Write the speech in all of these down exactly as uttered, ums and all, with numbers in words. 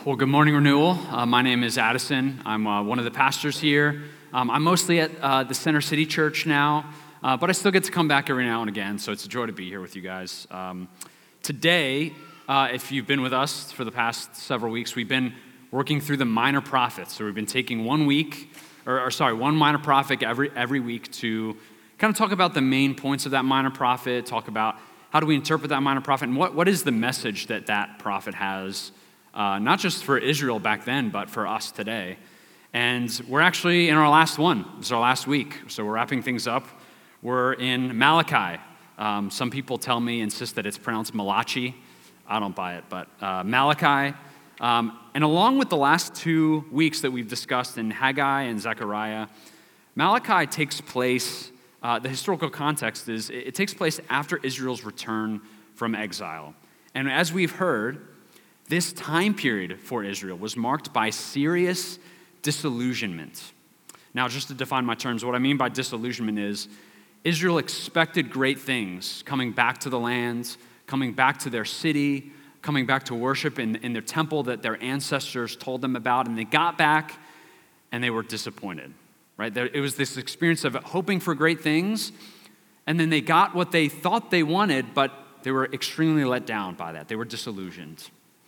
Well, good morning, Renewal. Uh, my name is Addison. I'm uh, one of the pastors here. Um, I'm mostly at uh, the Center City Church now, uh, but I still get to come back every now and again, so it's a joy to be here with you guys. Um, today, uh, if you've been with us for the past several weeks, we've been working through the minor prophets. So we've been taking one week, or, or sorry, one minor prophet every every week to kind of talk about the main points of that minor prophet, talk about how do we interpret that minor prophet, and what, what is the message that that prophet has, uh, not just for Israel back then, but for us today. And we're actually in our last one. It's our last week, so we're wrapping things up. We're in Malachi. Um, some people tell me, insist that it's pronounced Malachi. I don't buy it, but uh, Malachi. Um, and along with the last two weeks that we've discussed in Haggai and Zechariah, Malachi takes place, uh, the historical context is, it, it takes place after Israel's return from exile. And as we've heard, this time period for Israel was marked by serious disillusionment. Now, just to define my terms, what I mean by disillusionment is Israel expected great things, coming back to the land, coming back to their city, coming back to worship in, in their temple that their ancestors told them about, and they got back and they were disappointed, right? There, it was this experience of hoping for great things, and then they got what they thought they wanted, but they were extremely let down by that. They were disillusioned.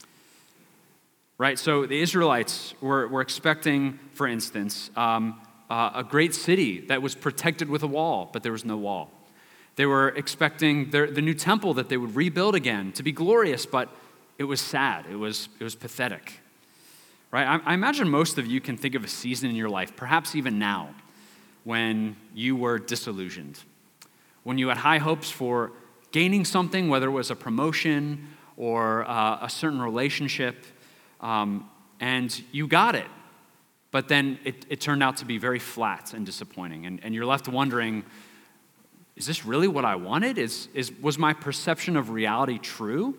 Right, so the Israelites were, were expecting, for instance, um, uh, a great city that was protected with a wall, but there was no wall. They were expecting their, the new temple that they would rebuild again to be glorious, but it was sad. It was, it was pathetic. Right, I, I imagine most of you can think of a season in your life, perhaps even now, when you were disillusioned, when you had high hopes for gaining something, whether it was a promotion or uh, a certain relationship. Um, and you got it, but then it, it turned out to be very flat and disappointing, and, and you're left wondering, is this really what I wanted? Is, is was my perception of reality true?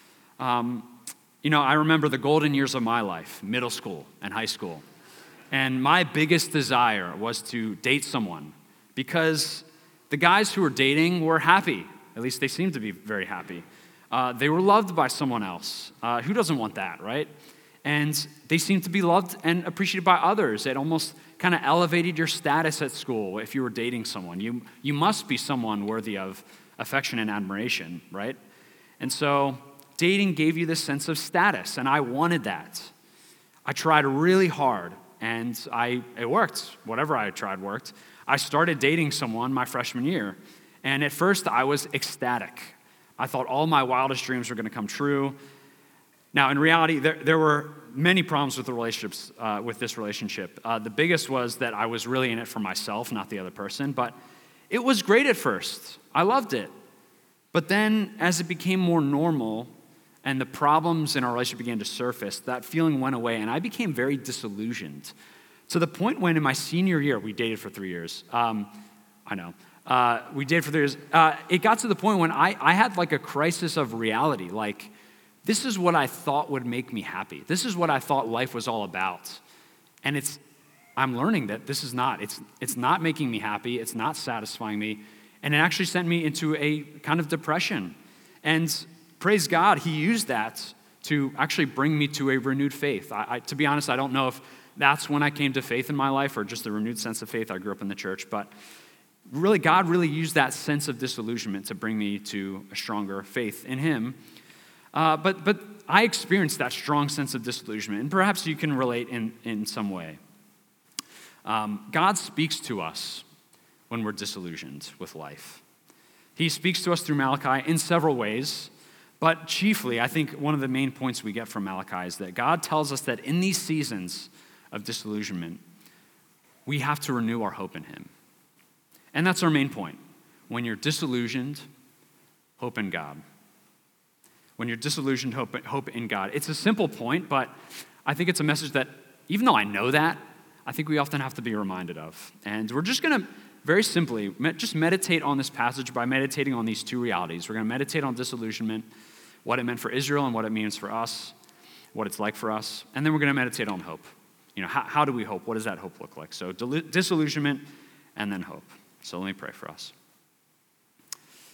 Um, you know, I remember the golden years of my life, middle school and high school, and my biggest desire was to date someone because the guys who were dating were happy. At least they seemed to be very happy. Uh, they were loved by someone else. Uh, who doesn't want that, right? And they seemed to be loved and appreciated by others. It almost kind of elevated your status at school if you were dating someone. You, you must be someone worthy of affection and admiration, right? And so dating gave you this sense of status, and I wanted that. I tried really hard, and I it worked. Whatever I tried worked. I started dating someone my freshman year, and at first I was ecstatic. I thought all my wildest dreams were going to come true. Now, in reality, there, there were many problems with the relationships, uh, with this relationship. Uh, the biggest was that I was really in it for myself, not the other person. But it was great at first. I loved it. But then, as it became more normal and the problems in our relationship began to surface, that feeling went away, and I became very disillusioned. To the point when, in my senior year, we dated for three years. Um, I know. Uh, we dated for three years. Uh, it got to the point when I, I had like a crisis of reality. Like, this is what I thought would make me happy. This is what I thought life was all about. And it's, I'm learning that this is not. It's, it's not making me happy. It's not satisfying me. And it actually sent me into a kind of depression. And praise God, he used that to actually bring me to a renewed faith. I, I, to be honest, I don't know if that's when I came to faith in my life or just a renewed sense of faith. I grew up in the church, but really, God really used that sense of disillusionment to bring me to a stronger faith in him. Uh, but but I experienced that strong sense of disillusionment, and perhaps you can relate in, in some way. Um, God speaks to us when we're disillusioned with life. He speaks to us through Malachi in several ways, but chiefly, I think one of the main points we get from Malachi is that God tells us that in these seasons of disillusionment, we have to renew our hope in him. And that's our main point. When you're disillusioned, hope in God. When you're disillusioned, hope, hope in God. It's a simple point, but I think it's a message that, even though I know that, I think we often have to be reminded of. And we're just going to, very simply, just meditate on this passage by meditating on these two realities. We're going to meditate on disillusionment, what it meant for Israel and what it means for us, what it's like for us. And then we're going to meditate on hope. You know, how, how do we hope? What does that hope look like? So disillusionment and then hope. So let me pray for us.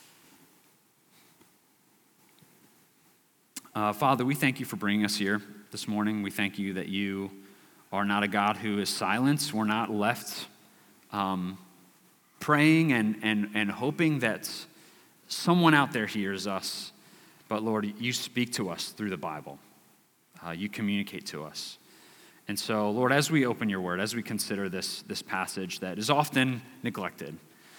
Uh, Father, we thank you for bringing us here this morning. We thank you that you are not a God who is silent. We're not left um, praying and, and, and hoping that someone out there hears us. But Lord, you speak to us through the Bible. Uh, you communicate to us. And so, Lord, as we open your word, as we consider this, this passage that is often neglected,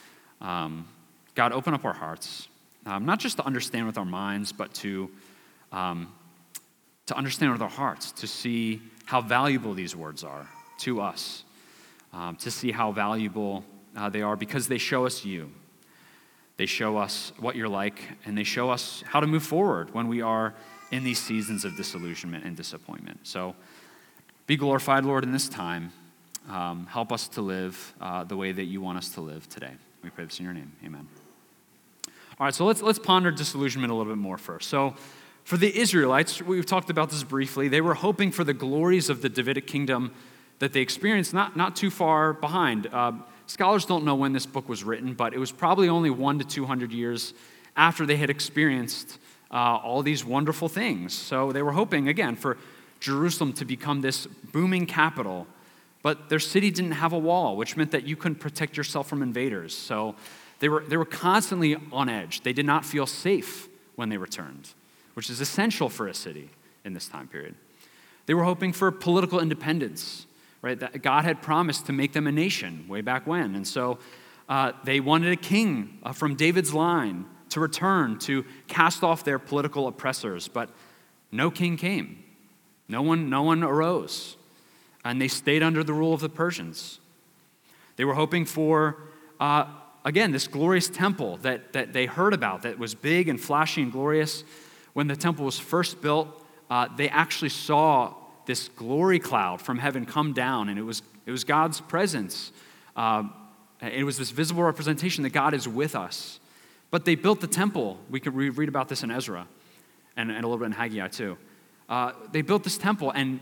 um, God, open up our hearts, um, not just to understand with our minds, but to, um, to understand with our hearts, to see how valuable these words are to us, um, to see how valuable uh, they are because they show us you. They show us what you're like, and they show us how to move forward when we are in these seasons of disillusionment and disappointment. So be glorified, Lord, in this time. Um, help us to live uh, the way that you want us to live today. We pray this in your name. Amen. All right, so let's let's ponder disillusionment a little bit more first. So for the Israelites, we've talked about this briefly. They were hoping for the glories of the Davidic kingdom that they experienced not, not too far behind. Uh, scholars don't know when this book was written, but it was probably only one to two hundred years after they had experienced uh, all these wonderful things. So they were hoping, again, for Jerusalem to become this booming capital, but their city didn't have a wall, which meant that you couldn't protect yourself from invaders. So they were they were constantly on edge. They did not feel safe when they returned, which is essential for a city in this time period. They were hoping for political independence, right? That God had promised to make them a nation way back when, and so uh, they wanted a king uh, from David's line to return to cast off their political oppressors, but no king came. No one, no one arose, and they stayed under the rule of the Persians. They were hoping for, uh, again, this glorious temple that, that they heard about that was big and flashy and glorious. When the temple was first built, uh, they actually saw this glory cloud from heaven come down, and it was, it was God's presence. Uh, it was this visible representation that God is with us. But they built the temple. We could re- read about this in Ezra and, and a little bit in Haggai too. Uh, they built this temple, and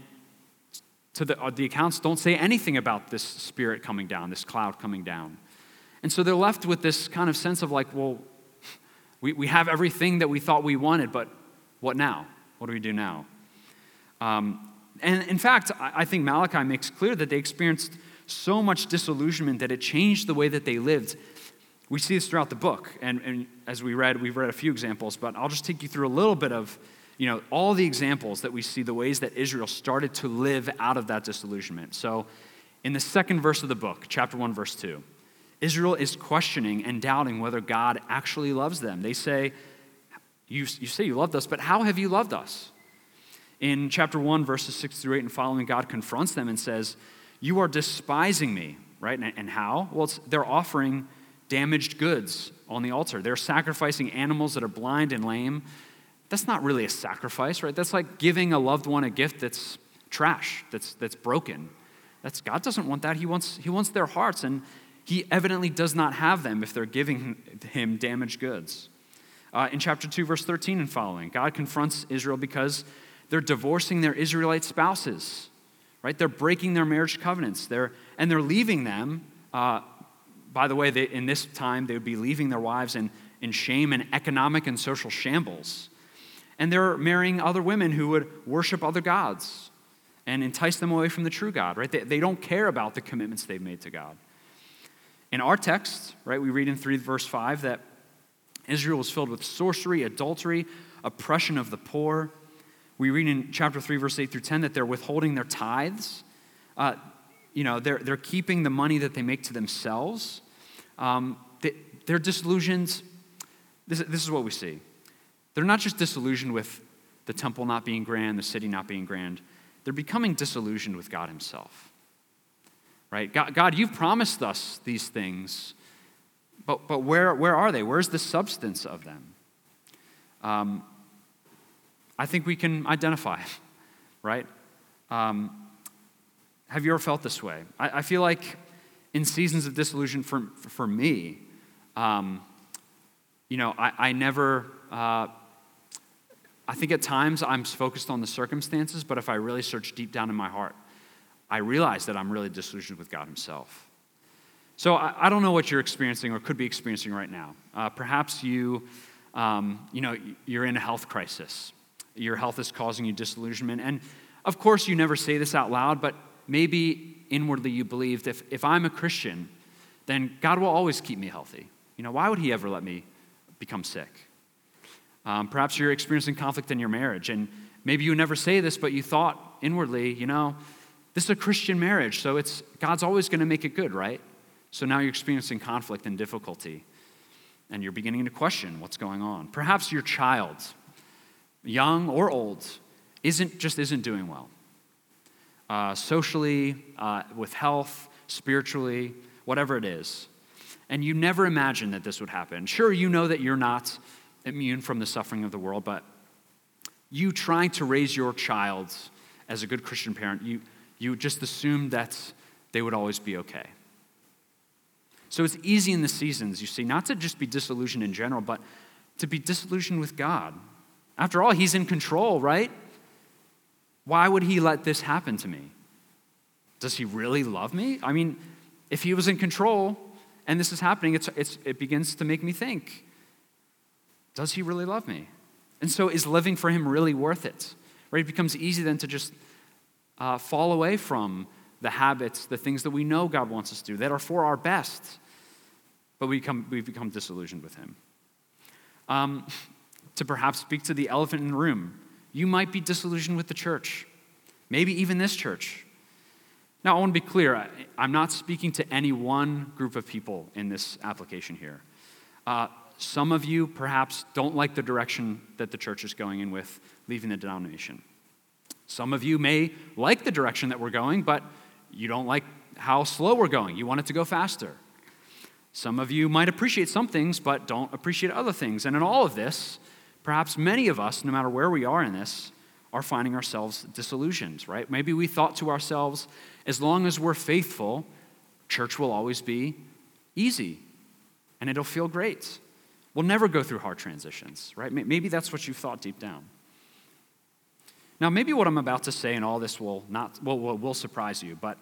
to the, uh, the accounts don't say anything about this spirit coming down, this cloud coming down. And so they're left with this kind of sense of like, well, we, we have everything that we thought we wanted, but what now? What do we do now? Um, and in fact, I, I think Malachi makes clear that they experienced so much disillusionment that it changed the way that they lived. We see this throughout the book, and, and as we read, we've read a few examples, but I'll just take you through a little bit of You know, all the examples that we see, the ways that Israel started to live out of that disillusionment. So in the second verse of the book, chapter one, verse two, Israel is questioning and doubting whether God actually loves them. They say, you, you say you loved us, but how have you loved us? In chapter one, verses six through eight and following, God confronts them and says, you are despising me, right? And, and how? Well, it's, they're offering damaged goods on the altar. They're sacrificing animals that are blind and lame. That's not really a sacrifice, right? That's like giving a loved one a gift that's trash, that's that's broken. That's God doesn't want that. He wants he wants their hearts, and he evidently does not have them if they're giving him damaged goods. Uh, in chapter two, verse thirteen and following, God confronts Israel because they're divorcing their Israelite spouses, right? They're breaking their marriage covenants. They're and they're leaving them. Uh, by the way, they, in this time, they would be leaving their wives in, in shame and economic and social shambles. And they're marrying other women who would worship other gods and entice them away from the true God, right? They, they don't care about the commitments they've made to God. In our text, right, we read in three verse five that Israel was filled with sorcery, adultery, oppression of the poor. We read in chapter three, verse eight through ten that they're withholding their tithes. Uh, you know, they're, they're keeping the money that they make to themselves. Um, they, they're disillusioned. This, this is what we see. They're not just disillusioned with the temple not being grand, the city not being grand. They're becoming disillusioned with God himself, right? God, God you've promised us these things, but, but where, where are they? Where's the substance of them? Um, I think we can identify, right? Um, have you ever felt this way? I, I feel like in seasons of disillusion for, for me, um, you know, I, I never... Uh, I think at times I'm focused on the circumstances, but if I really search deep down in my heart, I realize that I'm really disillusioned with God himself. So I, I don't know what you're experiencing or could be experiencing right now. Uh, perhaps you, um, you know, you're in a health crisis. Your health is causing you disillusionment. And Of course, you never say this out loud, but maybe inwardly you believed if, if I'm a Christian, then God will always keep me healthy. You know, why would he ever let me become sick? Um, perhaps you're experiencing conflict in your marriage, and maybe you never say this, but you thought inwardly, you know, this is a Christian marriage, so it's God's always going to make it good, right? So now you're experiencing conflict and difficulty, and you're beginning to question what's going on. Perhaps your child, young or old, isn't just isn't doing well. Uh, socially, uh, with health, spiritually, whatever it is. And you never imagined that this would happen. Sure, you know that you're not immune from the suffering of the world, but you trying to raise your child as a good Christian parent, you, you just assumed that they would always be okay. So it's easy in the seasons, you see, not to just be disillusioned in general, but to be disillusioned with God. After all, he's in control, right? Why would he let this happen to me? Does he really love me? I mean, if he was in control and this is happening, it's, it's, it begins to make me think, does he really love me? And so is living for him really worth it? Right? It becomes easy then to just uh, fall away from the habits, the things that we know God wants us to do, that are for our best, but we become, we become disillusioned with him. Um, to perhaps speak to the elephant in the room, you might be disillusioned with the church, maybe even this church. Now, I want to be clear. I, I'm not speaking to any one group of people in this application here. Uh, some of you perhaps don't like the direction that the church is going in with leaving the denomination. Some of you may like the direction that we're going, but you don't like how slow we're going. You want it to go faster. Some of you might appreciate some things, but don't appreciate other things. And in all of this, perhaps many of us, no matter where we are in this, are finding ourselves disillusioned, right? Maybe we thought to ourselves, as long as we're faithful, church will always be easy, and it'll feel great. We'll never go through hard transitions, right? Maybe that's what you thought deep down. Now, maybe what I'm about to say and all this will not will, will, will surprise you, but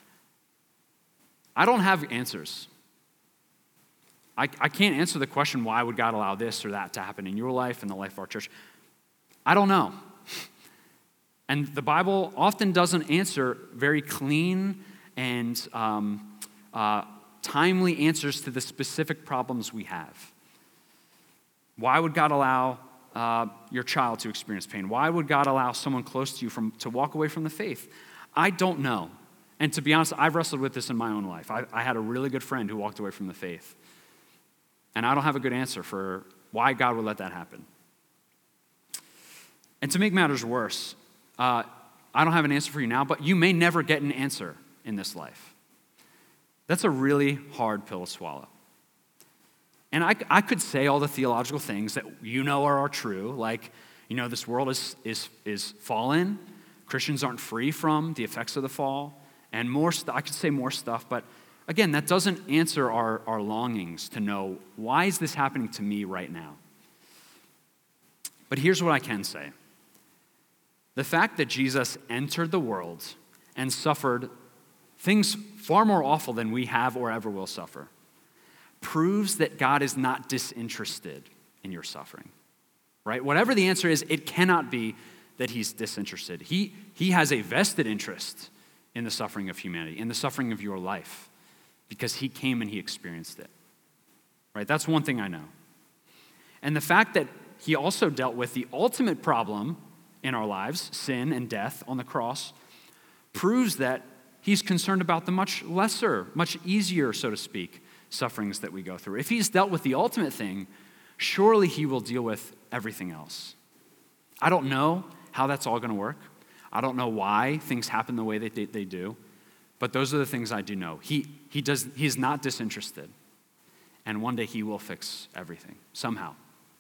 I don't have answers. I, I can't answer the question, why would God allow this or that to happen in your life and the life of our church? I don't know. And the Bible often doesn't answer very clean and um, uh, timely answers to the specific problems we have. Why would God allow uh, your child to experience pain? Why would God allow someone close to you from, to walk away from the faith? I don't know. And to be honest, I've wrestled with this in my own life. I, I had a really good friend who walked away from the faith. And I don't have a good answer for why God would let that happen. And to make matters worse, uh, I don't have an answer for you now, but you may never get an answer in this life. That's a really hard pill to swallow. And I, I could say all the theological things that you know are, are true, like, you know, this world is, is, is fallen, Christians aren't free from the effects of the fall, and more st- I could say more stuff, but again, that doesn't answer our, our longings to know, why is this happening to me right now? But here's what I can say. The fact that Jesus entered the world and suffered things far more awful than we have or ever will suffer proves that God is not disinterested in your suffering, right? Whatever the answer is, it cannot be that he's disinterested. He, he has a vested interest in the suffering of humanity, in the suffering of your life, because he came and he experienced it, right? That's one thing I know. And the fact that he also dealt with the ultimate problem in our lives, sin and death on the cross, proves that he's concerned about the much lesser, much easier, so to speak, sufferings that we go through. If he's dealt with the ultimate thing, surely he will deal with everything else. I don't know how that's all going to work. I don't know why things happen the way that they, they do, but those are the things I do know. He, he does, he is not disinterested, and one day he will fix everything, somehow.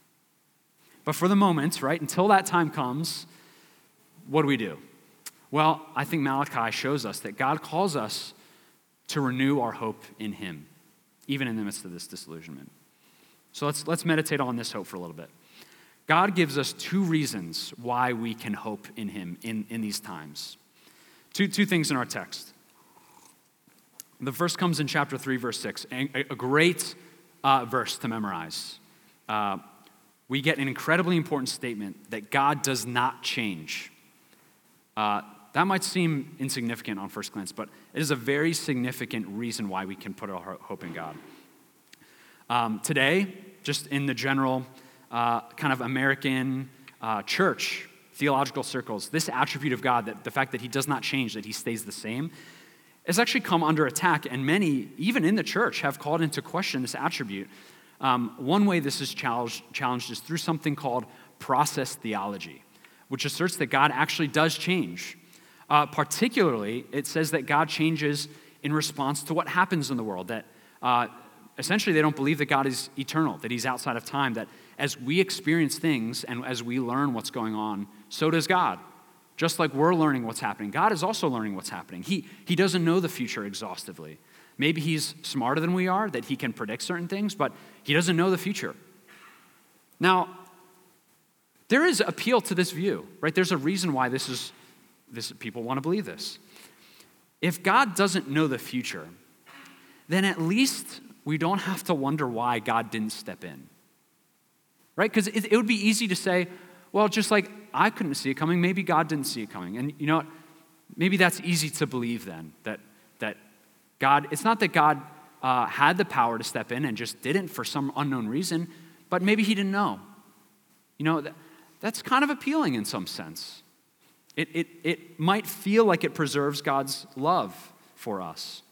But for the moment, right, until that time comes, what do we do? Well, I think Malachi shows us that God calls us to renew our hope in him, even in the midst of this disillusionment. So let's, let's meditate on this hope for a little bit. God gives us two reasons why we can hope in him in, in these times. Two, two things in our text. The first comes in chapter three, verse six, a, a great uh, verse to memorize. Uh, we get an incredibly important statement that God does not change. Uh, that might seem insignificant on first glance, but it is a very significant reason why we can put our hope in God. Um, today, just in the general uh, kind of American uh, church, theological circles, this attribute of God, that the fact that he does not change, that he stays the same, has actually come under attack, and many, even in the church, have called into question this attribute. Um, one way this is challenged, challenged is through something called process theology, which asserts that God actually does change. Uh, particularly, it says that God changes in response to what happens in the world, that uh, essentially they don't believe that God is eternal, that he's outside of time, that as we experience things and as we learn what's going on, so does God. Just like we're learning what's happening, God is also learning what's happening. He, he doesn't know the future exhaustively. Maybe he's smarter than we are, that he can predict certain things, but he doesn't know the future. Now, there is appeal to this view, right? There's a reason why this is, this people want to believe this. If God doesn't know the future, then at least we don't have to wonder why God didn't step in, right? Because it, it would be easy to say, well, just like I couldn't see it coming, maybe God didn't see it coming. And you know what? Maybe that's easy to believe then, that that God, it's not that God uh, had the power to step in and just didn't for some unknown reason, but maybe he didn't know. You know, that, that's kind of appealing in some sense. It, it, it might feel like it preserves God's love for us.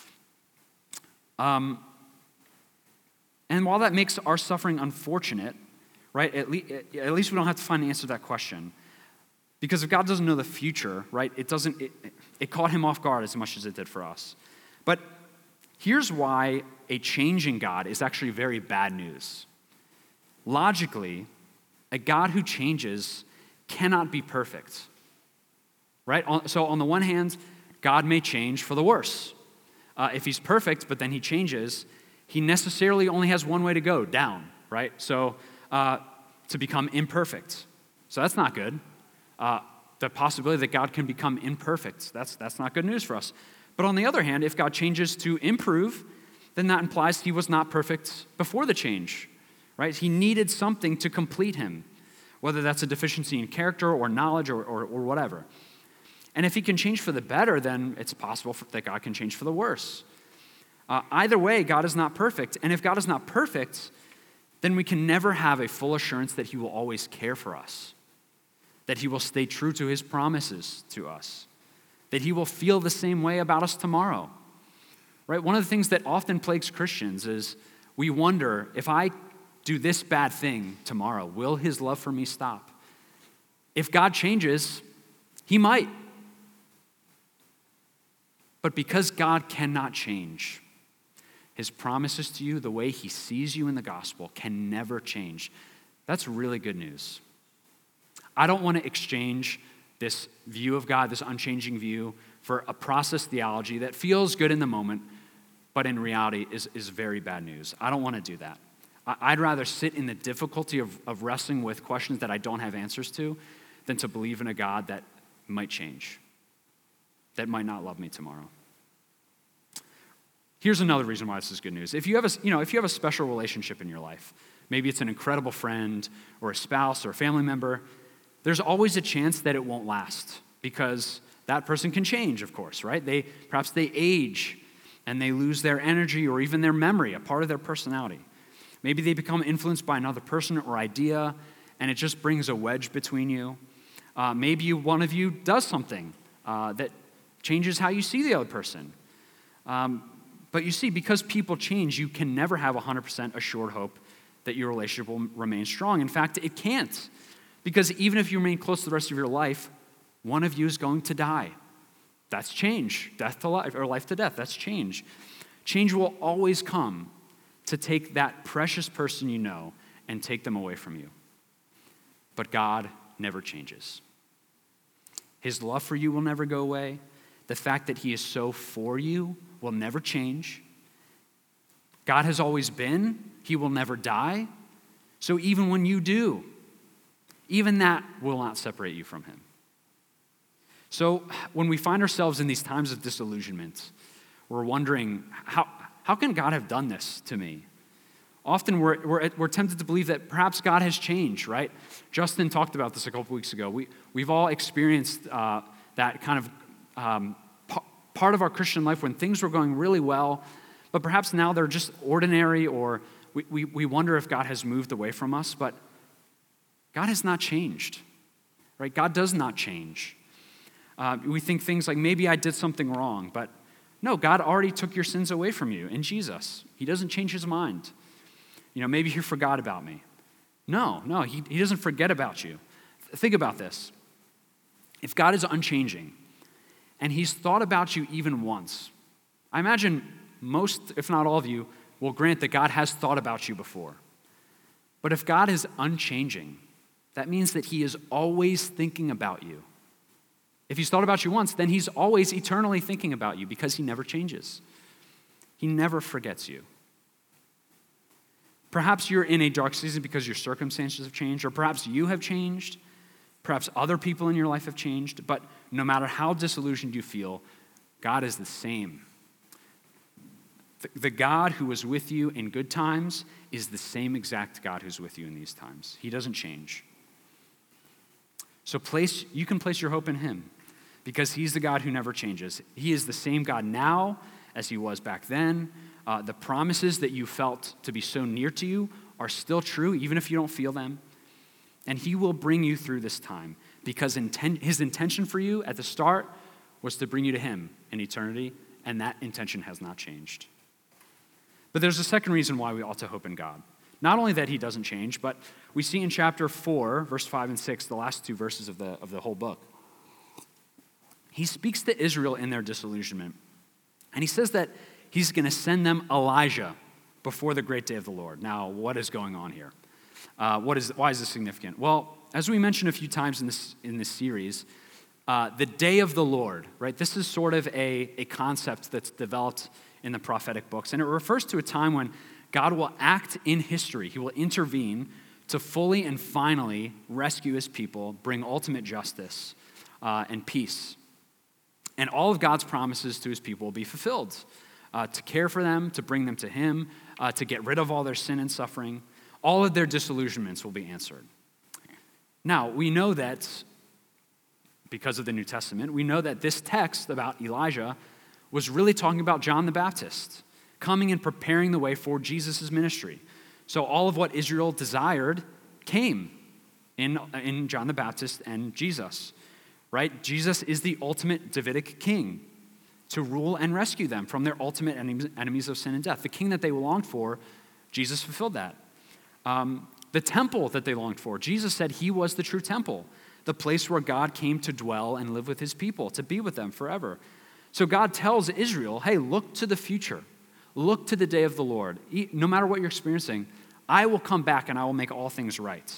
Um, and while that makes our suffering unfortunate, right, at, le- at least we don't have to find the answer to that question. Because if God doesn't know the future, right, it doesn't, it, it caught him off guard as much as it did for us. But here's why a changing God is actually very bad news. Logically, a God who changes cannot be perfect, right? So on the one hand, God may change for the worse. Uh, if he's perfect, but then he changes, he necessarily only has one way to go, down, right? So uh, to become imperfect. So that's not good. Uh, the possibility that God can become imperfect, that's, that's not good news for us. But on the other hand, if God changes to improve, then that implies he was not perfect before the change, right? He needed something to complete him, whether that's a deficiency in character or knowledge or, or, or whatever. And if he can change for the better, then it's possible for, that God can change for the worse. Uh, either way, God is not perfect. And if God is not perfect, then we can never have a full assurance that he will always care for us, that he will stay true to his promises to us, that he will feel the same way about us tomorrow, right? One of the things that often plagues Christians is we wonder, if I do this bad thing tomorrow, will his love for me stop? If God changes, he might. But because God cannot change, his promises to you, the way he sees you in the gospel, can never change. That's really good news. I don't want to exchange this view of God, this unchanging view, for a process theology that feels good in the moment, but in reality is, is very bad news. I don't want to do that. I'd rather sit in the difficulty of, of wrestling with questions that I don't have answers to than to believe in a God that might change, that might not love me tomorrow. Here's another reason why this is good news. If you have a, you know, if you have a special relationship in your life, maybe it's an incredible friend or a spouse or a family member, there's always a chance that it won't last because that person can change, of course, right? They perhaps they age and they lose their energy or even their memory, a part of their personality. Maybe they become influenced by another person or idea, and it just brings a wedge between you. Uh, maybe you, one of you does something uh, that changes how you see the other person. Um, but you see, because people change, you can never have one hundred percent assured hope that your relationship will remain strong. In fact, it can't. Because even if you remain close to the rest of your life, one of you is going to die. That's change. Death to life, or life to death. That's change. Change will always come to take that precious person you know and take them away from you. But God never changes. His love for you will never go away. The fact that he is so for you will never change. God has always been. He will never die. So even when you do, even that will not separate you from him. So when we find ourselves in these times of disillusionment, we're wondering, how, how can God have done this to me? Often we're, we're, we're tempted to believe that perhaps God has changed, right? Justin talked about this a couple weeks ago. We, we've all experienced uh, that kind of um, p- part of our Christian life when things were going really well, but perhaps now they're just ordinary, or we, we, we wonder if God has moved away from us, but God has not changed, right? God does not change. Uh, we think things like, maybe I did something wrong, but no, God already took your sins away from you in Jesus. He doesn't change his mind. You know, maybe he forgot about me. No, no, he, he doesn't forget about you. Think about this. If God is unchanging, and he's thought about you even once, I imagine most, if not all of you, will grant that God has thought about you before. But if God is unchanging, that means that he is always thinking about you. If he's thought about you once, then he's always eternally thinking about you because he never changes. He never forgets you. Perhaps you're in a dark season because your circumstances have changed, or perhaps you have changed. Perhaps other people in your life have changed, but no matter how disillusioned you feel, God is the same. The God who was with you in good times is the same exact God who's with you in these times. He doesn't change. So place you can place your hope in him because he's the God who never changes. He is the same God now as he was back then. Uh, the promises that you felt to be so near to you are still true, even if you don't feel them. And he will bring you through this time because inten- his intention for you at the start was to bring you to him in eternity, and that intention has not changed. But there's a second reason why we ought to hope in God. Not only that he doesn't change, but we see in chapter four, verse five and six, the last two verses of the, of the whole book. He speaks to Israel in their disillusionment. And he says that he's going to send them Elijah before the great day of the Lord. Now, what is going on here? Uh, what is, why is this significant? Well, as we mentioned a few times in this, in this series, uh, the day of the Lord, right? This is sort of a, a concept that's developed in the prophetic books. And it refers to a time when God will act in history. He will intervene to fully and finally rescue his people, bring ultimate justice uh, and peace. And all of God's promises to his people will be fulfilled, uh, to care for them, to bring them to him, uh, to get rid of all their sin and suffering. All of their disillusionments will be answered. Now, we know that, because of the New Testament, we know that this text about Elijah was really talking about John the Baptist, coming and preparing the way for Jesus' ministry. So all of what Israel desired came in, in John the Baptist and Jesus, right? Jesus is the ultimate Davidic king to rule and rescue them from their ultimate enemies of sin and death. The king that they longed for, Jesus fulfilled that. Um, the temple that they longed for, Jesus said he was the true temple, the place where God came to dwell and live with his people, to be with them forever. So God tells Israel, hey, look to the future. Look to the day of the Lord. No matter what you're experiencing, I will come back and I will make all things right.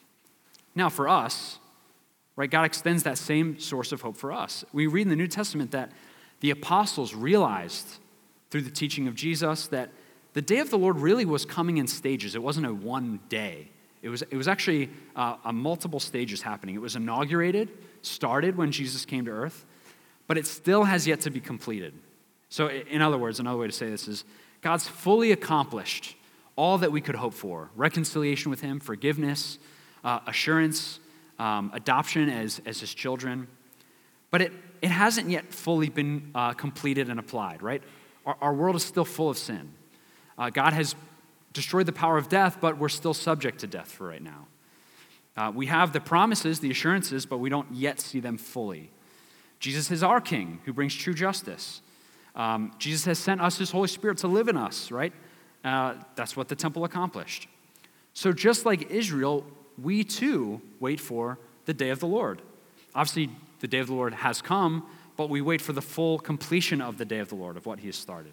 Now for us, right, God extends that same source of hope for us. We read in the New Testament that the apostles realized through the teaching of Jesus that the day of the Lord really was coming in stages. It wasn't a one day. It was, it was actually uh, a multiple stages happening. It was inaugurated, started when Jesus came to earth, but it still has yet to be completed. So in other words, another way to say this is God's fully accomplished all that we could hope for: reconciliation with him, forgiveness, uh, assurance, um, adoption as, as his children. But it, it hasn't yet fully been uh, completed and applied, right? Our, our world is still full of sin. Uh, God has destroyed the power of death, but we're still subject to death for right now. Uh, we have the promises, the assurances, but we don't yet see them fully. Jesus is our king who brings true justice. Um, Jesus has sent us his Holy Spirit to live in us, right? Uh, that's what the temple accomplished. So just like Israel, we too wait for the day of the Lord. Obviously, the day of the Lord has come, but we wait for the full completion of the day of the Lord, of what he has started.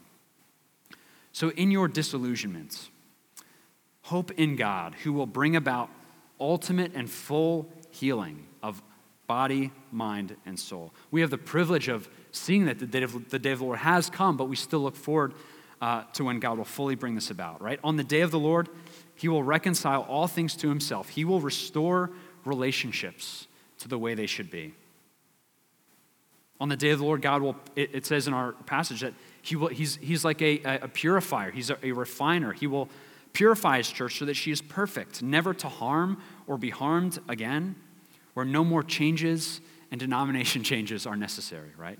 So in your disillusionment, hope in God, who will bring about ultimate and full healing of body, mind, and soul. We have the privilege of seeing that the day of the, day of the Lord has come, but we still look forward uh, to when God will fully bring this about, right? On the day of the Lord, he will reconcile all things to himself. He will restore relationships to the way they should be. On the day of the Lord, God will, it, it says in our passage that he will, he's, he's like a, a purifier. He's a, a refiner. He will purify his church so that she is perfect, never to harm or be harmed again, where no more changes and denomination changes are necessary, right?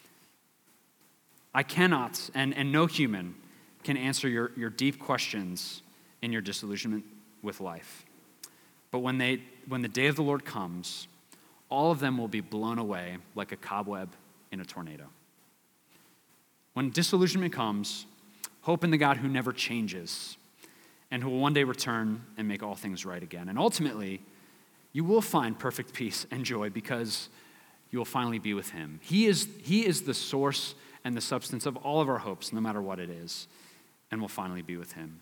I cannot, and, and no human can answer your, your deep questions in your disillusionment with life. But when they when the day of the Lord comes, all of them will be blown away like a cobweb in a tornado. When disillusionment comes, hope in the God who never changes and who will one day return and make all things right again. And ultimately, you will find perfect peace and joy because you will finally be with him. He is, he is the source and the substance of all of our hopes, no matter what it is, and we'll finally be with him.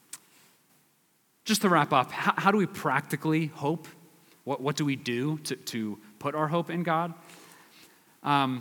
Just to wrap up, how, how do we practically hope? What, what do we do to, to put our hope in God? Um,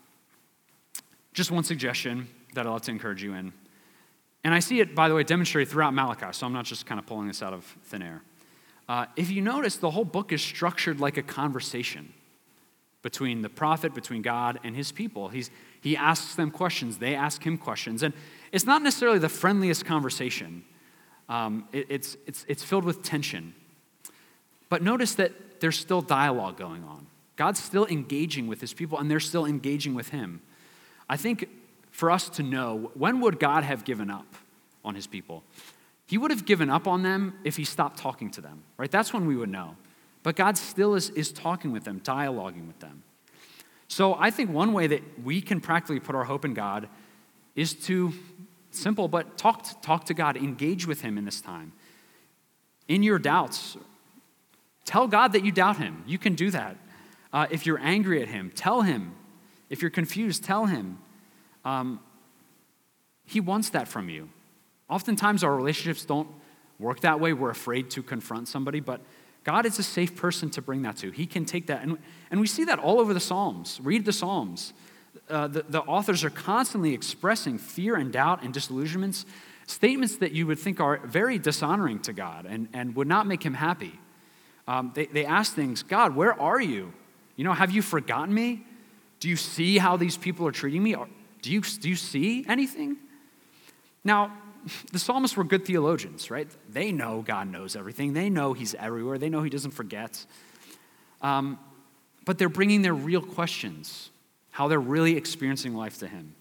just one suggestion that I'd love to encourage you in. And I see it, by the way, demonstrated throughout Malachi, so I'm not just kind of pulling this out of thin air. Uh, if you notice, the whole book is structured like a conversation between the prophet, between God and his people. He's, he asks them questions, they ask him questions. And it's not necessarily the friendliest conversation. Um, it, it's, it's, it's filled with tension. But notice that there's still dialogue going on. God's still engaging with his people, and they're still engaging with him. I think for us to know, when would God have given up on his people? He would have given up on them if he stopped talking to them, right? That's when we would know. But God still is, is talking with them, dialoguing with them. So I think one way that we can practically put our hope in God is to, simple, but talk to, talk to God, engage with him in this time. In your doubts, tell God that you doubt him. You can do that. Uh, if you're angry at him, tell him. If you're confused, tell him. Um, he wants that from you. Oftentimes our relationships don't work that way. We're afraid to confront somebody, but God is a safe person to bring that to. He can take that. And, and we see that all over the Psalms. Read the Psalms. Uh, the, the authors are constantly expressing fear and doubt and disillusionments, statements that you would think are very dishonoring to God and, and would not make him happy. Um, they, they ask things, God, where are you? You know, have you forgotten me? Do you see how these people are treating me? Do you, do you see anything? Now, the psalmists were good theologians, right? They know God knows everything. They know he's everywhere. They know he doesn't forget. Um, but they're bringing their real questions, how they're really experiencing life to him.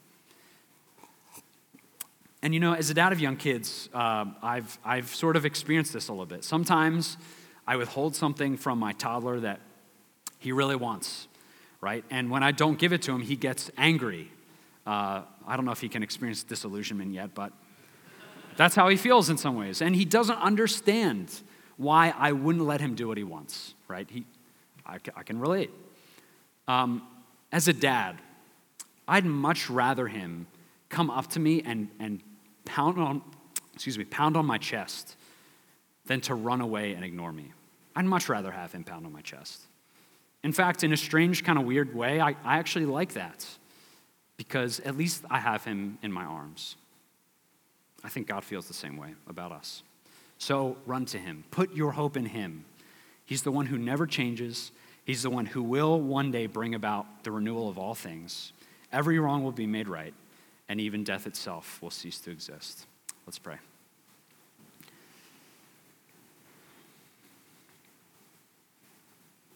And you know, as a dad of young kids, uh, I've, I've sort of experienced this a little bit. Sometimes I withhold something from my toddler that he really wants, right? And when I don't give it to him, he gets angry. Uh, I don't know if he can experience disillusionment yet, but that's how he feels in some ways. And he doesn't understand why I wouldn't let him do what he wants, right? He, I, I can relate. Um, as a dad, I'd much rather him come up to me and, and pound on, excuse me, pound on my chest than to run away and ignore me. I'd much rather have him pound on my chest. In fact, in a strange kind of weird way, I, I actually like that because at least I have him in my arms. I think God feels the same way about us. So run to him. Put your hope in him. He's the one who never changes. He's the one who will one day bring about the renewal of all things. Every wrong will be made right, and even death itself will cease to exist. Let's pray.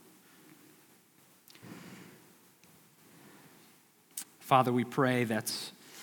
Father, we pray that